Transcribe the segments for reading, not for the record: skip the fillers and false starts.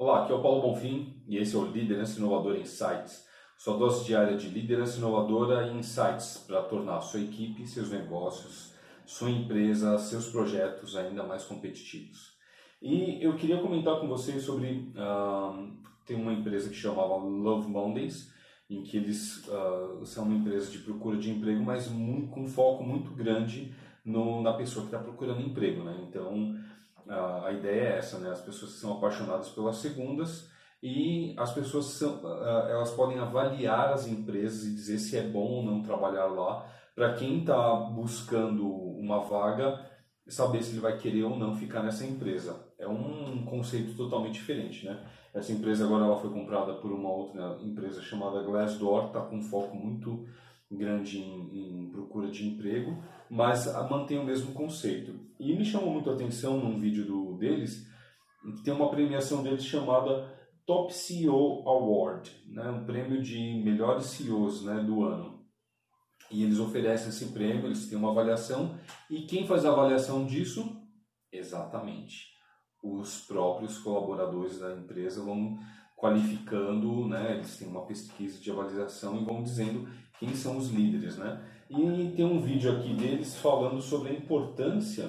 Olá, aqui é o Paulo Bonfim e esse é o Liderança Inovadora Insights, sua dose diária de liderança inovadora e insights para tornar a sua equipe, seus negócios, sua empresa, seus projetos ainda mais competitivos. E eu queria comentar com vocês sobre, tem uma empresa que chamava Love Mondays, em que eles são uma empresa de procura de emprego, mas com um foco muito grande na pessoa que está procurando emprego, né? Então, a ideia é essa, né? As pessoas que são apaixonadas pelas segundas e as pessoas elas podem avaliar as empresas e dizer se é bom ou não trabalhar lá, para quem está buscando uma vaga, saber se ele vai querer ou não ficar nessa empresa. É um conceito totalmente diferente, né? Essa empresa agora ela foi comprada por uma outra empresa chamada Glassdoor, está com um foco muito grande em procura de emprego, mas mantém o mesmo conceito. E me chamou muito a atenção num vídeo deles, que tem uma premiação deles chamada Top CEO Award, né? Um prêmio de melhores CEOs, né, do ano. E eles oferecem esse prêmio, eles têm uma avaliação, e quem faz a avaliação disso? Exatamente, os próprios colaboradores da empresa vão qualificando, né? Eles têm uma pesquisa de avaliação e vão dizendo quem são os líderes, né? E tem um vídeo aqui deles falando sobre a importância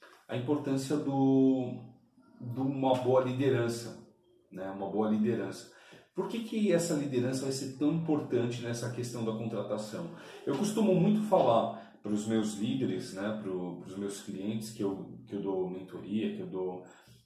de uma boa liderança, né? Uma boa liderança. Por que essa liderança vai ser tão importante nessa questão da contratação? Eu costumo muito falar para os meus líderes, né? Para os meus clientes que eu dou mentoria, que eu dou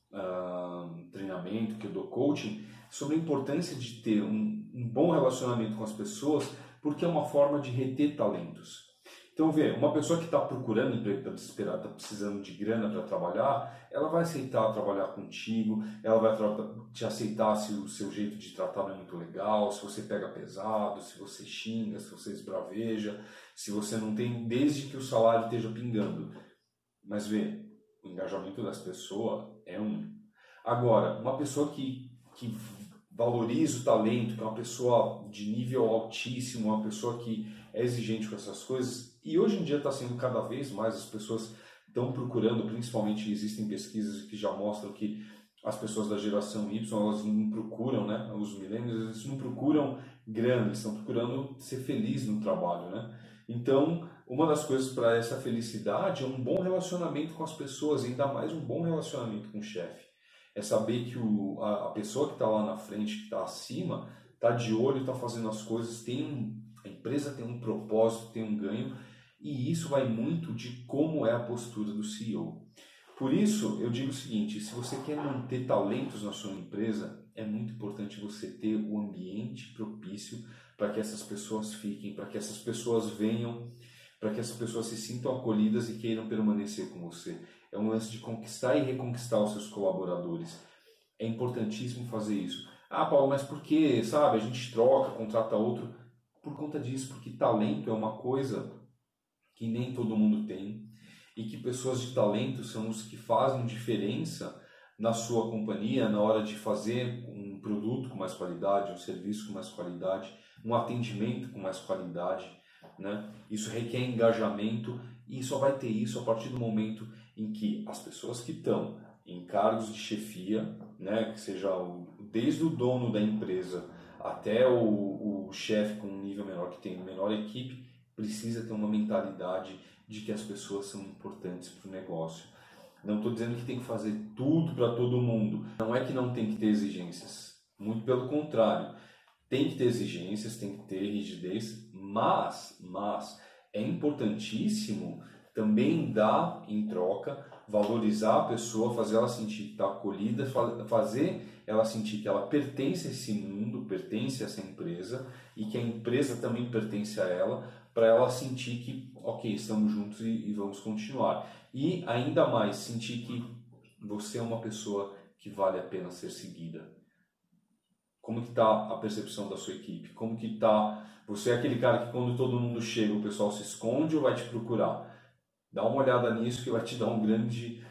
treinamento, que eu dou coaching, sobre a importância de ter um bom relacionamento com as pessoas, porque é uma forma de reter talentos. Então, uma pessoa que está procurando emprego, está desesperada, está precisando de grana para trabalhar, ela vai aceitar trabalhar contigo, ela vai te aceitar se o seu jeito de tratar não é muito legal, se você pega pesado, se você xinga, se você esbraveja, se você não tem, desde que o salário esteja pingando. Mas o engajamento das pessoas é um. Agora, uma pessoa que valoriza o talento, que é uma pessoa de nível altíssimo, uma pessoa que é exigente com essas coisas, e hoje em dia está sendo cada vez mais, as pessoas estão procurando, principalmente existem pesquisas que já mostram que as pessoas da geração Y, elas não procuram, né, os millennials, eles não procuram grana, eles estão procurando ser felizes no trabalho, né? Então, uma das coisas para essa felicidade é um bom relacionamento com as pessoas, ainda mais um bom relacionamento com o chefe. É saber que a pessoa que está lá na frente, que está acima, está de olho, está fazendo as coisas, a empresa tem um propósito, tem um ganho, e isso vai muito de como é a postura do CEO. Por isso, eu digo o seguinte, se você quer manter talentos na sua empresa, é muito importante você ter o ambiente propício para que essas pessoas fiquem, para que essas pessoas venham, para que essas pessoas se sintam acolhidas e queiram permanecer com você. É um lance de conquistar e reconquistar os seus colaboradores. É importantíssimo fazer isso. Ah, Paulo, mas por que, sabe, a gente troca, contrata outro? Por conta disso, porque talento é uma coisa que nem todo mundo tem e que pessoas de talento são os que fazem diferença na sua companhia na hora de fazer um produto com mais qualidade, um serviço com mais qualidade, um atendimento com mais qualidade, né? Isso requer engajamento e só vai ter isso a partir do momento em que as pessoas que estão em cargos de chefia, né, que seja desde o dono da empresa até o chefe com um nível menor, que tem menor equipe, precisa ter uma mentalidade de que as pessoas são importantes para o negócio. Não estou dizendo que tem que fazer tudo para todo mundo. Não é que não tem que ter exigências. Muito pelo contrário. Tem que ter exigências, tem que ter rigidez, mas é importantíssimo também dar em troca, valorizar a pessoa, fazer ela sentir que está acolhida, fazer ela sentir que ela pertence a esse mundo, pertence a essa empresa e que a empresa também pertence a ela, para ela sentir que, ok, estamos juntos e vamos continuar. E ainda mais, sentir que você é uma pessoa que vale a pena ser seguida. Como que está a percepção da sua equipe? Como que está... Você é aquele cara que quando todo mundo chega, o pessoal se esconde ou vai te procurar? Dá uma olhada nisso que vai te dar um grande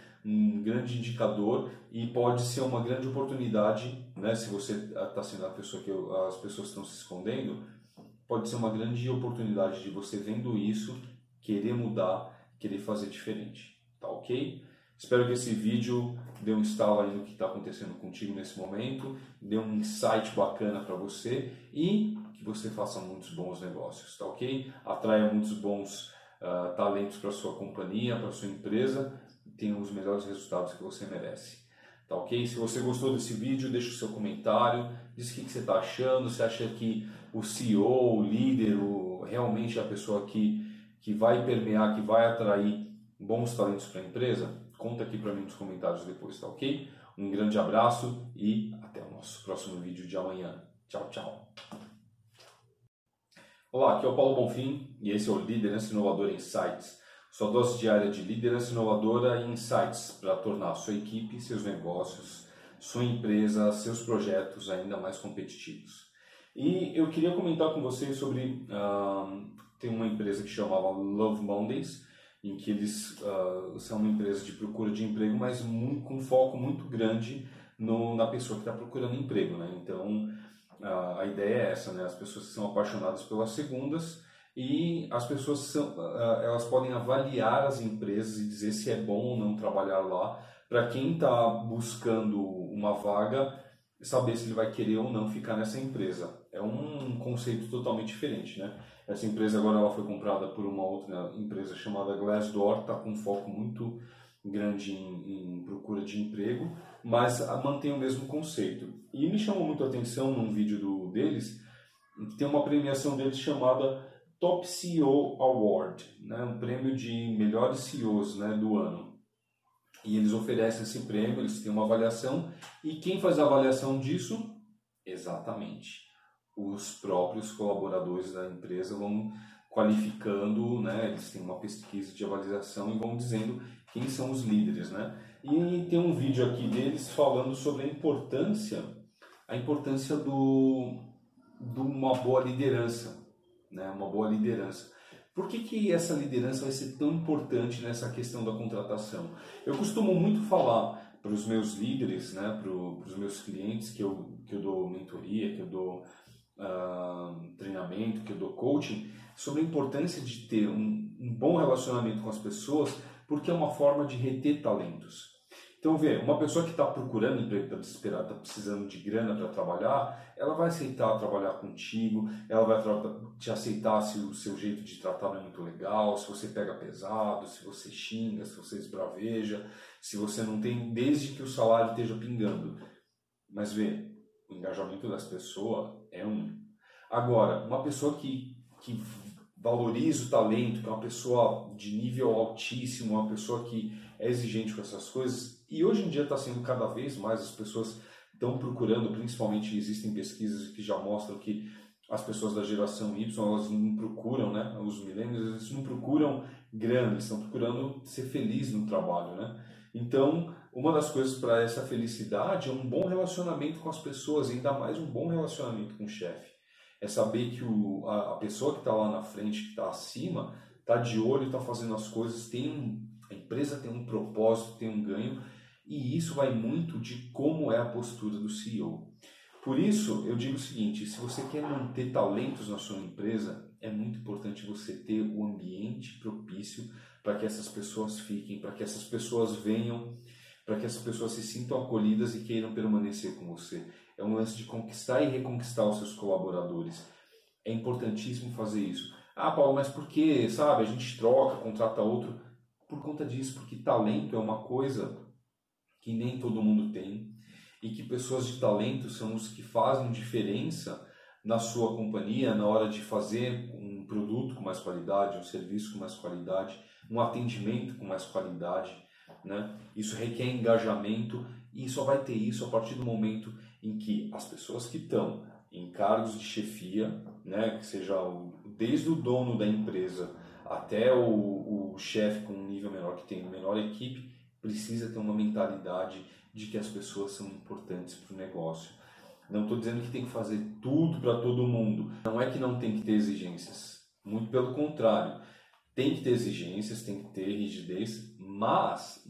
indicador e pode ser uma grande oportunidade, né? Se você está sendo a pessoa que as pessoas estão se escondendo, pode ser uma grande oportunidade de você, vendo isso, querer mudar, querer fazer diferente. Tá ok? Espero que esse vídeo dê um instalo aí no que está acontecendo contigo nesse momento, dê um insight bacana para você e que você faça muitos bons negócios, tá ok? Atraia muitos bons talentos para sua companhia, para sua empresa e tenha os melhores resultados que você merece. Tá ok? Se você gostou desse vídeo, deixa o seu comentário, diz o que você está achando, se acha que o CEO, o líder, realmente é a pessoa que vai permear, que vai atrair bons talentos para a empresa? Conta aqui para mim nos comentários depois, tá ok? Um grande abraço e até o nosso próximo vídeo de amanhã. Tchau, tchau! Olá, aqui é o Paulo Bonfim e esse é o Liderança Inovadora Insights. Sua dose diária de liderança inovadora e insights para tornar a sua equipe, seus negócios, sua empresa, seus projetos ainda mais competitivos. E eu queria comentar com vocês sobre... tem uma empresa que chamava Love Mondays, em que eles são uma empresa de procura de emprego, mas com um foco muito grande na pessoa que está procurando emprego, né? Então, a ideia é essa, né? As pessoas que são apaixonadas pelas segundas e as pessoas elas podem avaliar as empresas e dizer se é bom ou não trabalhar lá, para quem está buscando uma vaga, saber se ele vai querer ou não ficar nessa empresa. É um conceito totalmente diferente, né? Essa empresa agora ela foi comprada por uma outra empresa chamada Glassdoor, está com um foco muito grande em procura de emprego, mas mantém o mesmo conceito. E me chamou muito a atenção num vídeo deles, que tem uma premiação deles chamada Top CEO Award, né? Um prêmio de melhores CEOs, né, do ano. E eles oferecem esse prêmio, eles têm uma avaliação, e quem faz a avaliação disso? Exatamente, os próprios colaboradores da empresa vão qualificando, né? Eles têm uma pesquisa de avaliação e vão dizendo quem são os líderes, né? E tem um vídeo aqui deles falando sobre a importância de uma boa liderança, né? Uma boa liderança. Por que essa liderança vai ser tão importante nessa questão da contratação? Eu costumo muito falar para os meus líderes, né, para os meus clientes que eu dou mentoria, que eu dou treinamento, que eu dou coaching, sobre a importância de ter um bom relacionamento com as pessoas, porque é uma forma de reter talentos. Então, uma pessoa que está procurando emprego, está desesperada, está precisando de grana para trabalhar, ela vai aceitar trabalhar contigo, ela vai te aceitar se o seu jeito de tratar não é muito legal, se você pega pesado, se você xinga, se você esbraveja, se você não tem, desde que o salário esteja pingando. Mas o engajamento das pessoas é Agora, uma pessoa que valoriza o talento, que é uma pessoa de nível altíssimo, uma pessoa que é exigente com essas coisas, e hoje em dia está sendo cada vez mais, as pessoas estão procurando, principalmente existem pesquisas que já mostram que as pessoas da geração Y, elas não procuram, né, os millennials, eles não procuram grana, eles estão procurando ser felizes no trabalho, né? Então, uma das coisas para essa felicidade é um bom relacionamento com as pessoas, ainda mais um bom relacionamento com o chefe. É saber que a pessoa que está lá na frente, que está acima, está de olho, está fazendo as coisas, a empresa tem um propósito, tem um ganho, e isso vai muito de como é a postura do CEO. Por isso, eu digo o seguinte, se você quer manter talentos na sua empresa, é muito importante você ter o ambiente propício para que essas pessoas fiquem, para que essas pessoas venham, para que essas pessoas se sintam acolhidas e queiram permanecer com você. É um lance de conquistar e reconquistar os seus colaboradores. É importantíssimo fazer isso. Ah, Paulo, mas por que, sabe, a gente troca, contrata outro? Por conta disso, porque talento é uma coisa que nem todo mundo tem e que pessoas de talento são os que fazem diferença na sua companhia na hora de fazer um produto com mais qualidade, um serviço com mais qualidade, um atendimento com mais qualidade, né? Isso requer engajamento e só vai ter isso a partir do momento em que as pessoas que estão em cargos de chefia, né, que seja desde o dono da empresa até o chefe com um nível menor, que tem menor equipe, precisa ter uma mentalidade de que as pessoas são importantes para o negócio. Não estou dizendo que tem que fazer tudo para todo mundo. Não é que não tem que ter exigências. Muito pelo contrário. Tem que ter exigências, tem que ter rigidez, mas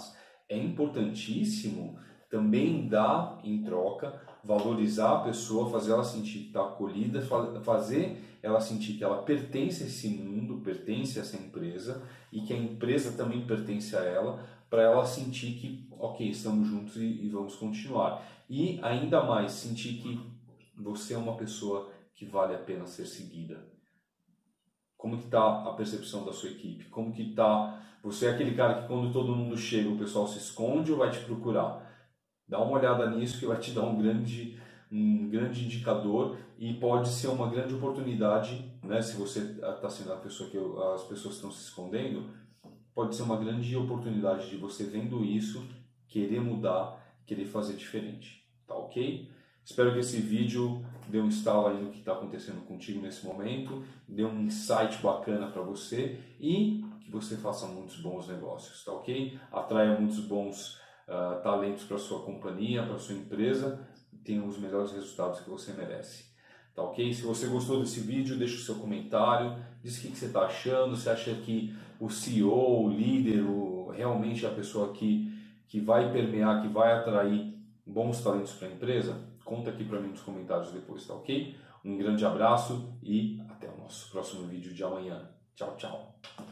é importantíssimo também dar em troca, valorizar a pessoa, fazer ela sentir que está acolhida, fazer ela sentir que ela pertence a esse mundo, pertence a essa empresa e que a empresa também pertence a ela, para ela sentir que, ok, estamos juntos e vamos continuar. E ainda mais, sentir que você é uma pessoa que vale a pena ser seguida. Como que está a percepção da sua equipe? Como que está... Você é aquele cara que quando todo mundo chega, o pessoal se esconde ou vai te procurar? Dá uma olhada nisso que vai te dar um grande indicador e pode ser uma grande oportunidade, né? Se você está sendo a pessoa que as pessoas estão se escondendo, pode ser uma grande oportunidade de você vendo isso, querer mudar, querer fazer diferente, tá ok? Espero que esse vídeo dê um estalo aí no que está acontecendo contigo nesse momento, dê um insight bacana para você e que você faça muitos bons negócios, tá ok? Atraia muitos bons talentos para sua companhia, para sua empresa, e tenha os melhores resultados que você merece. Tá ok? Se você gostou desse vídeo, deixa o seu comentário, diz o que você está achando, você acha que o CEO, o líder, realmente a pessoa que vai permear, que vai atrair bons talentos para a empresa? Conta aqui para mim nos comentários depois, tá ok? Um grande abraço e até o nosso próximo vídeo de amanhã. Tchau, tchau!